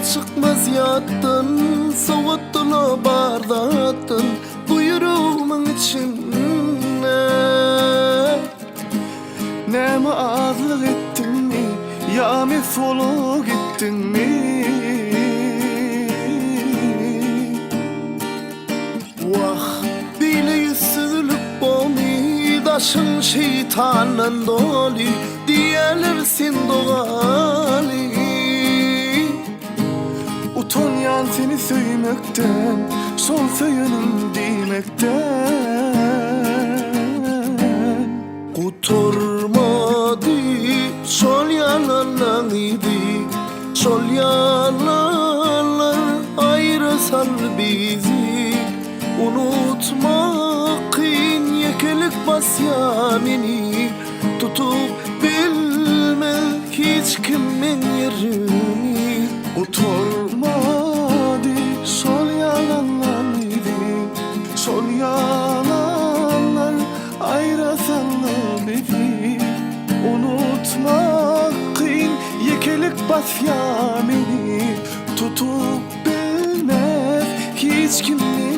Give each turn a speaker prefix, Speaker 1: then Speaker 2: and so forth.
Speaker 1: çıkmaz yattın, soğuttular bardattın buyruğumun içine.
Speaker 2: Näme azlyk ettin mi, ya mefolu gittin mi?
Speaker 1: Vah, bile yüzsüzlük bomi, daşın şeytanın dolu, diyerlersin doğali.
Speaker 2: Utanyan seni söymekten, son söyünüm demekten.
Speaker 1: Kuturmadı, sol yalanlar idi, sol yalanlar ayrı sal bizi. Unutmak kıyın, yekelik bas yamini, tutup bilmek hiç kimin yerini.
Speaker 2: Oturmadı, sol yalanlar idi, sol yalanlar ayrasanlı bizi. Unutmak kıyın, yekelik bas yamini, tutup bilmez hiç kimin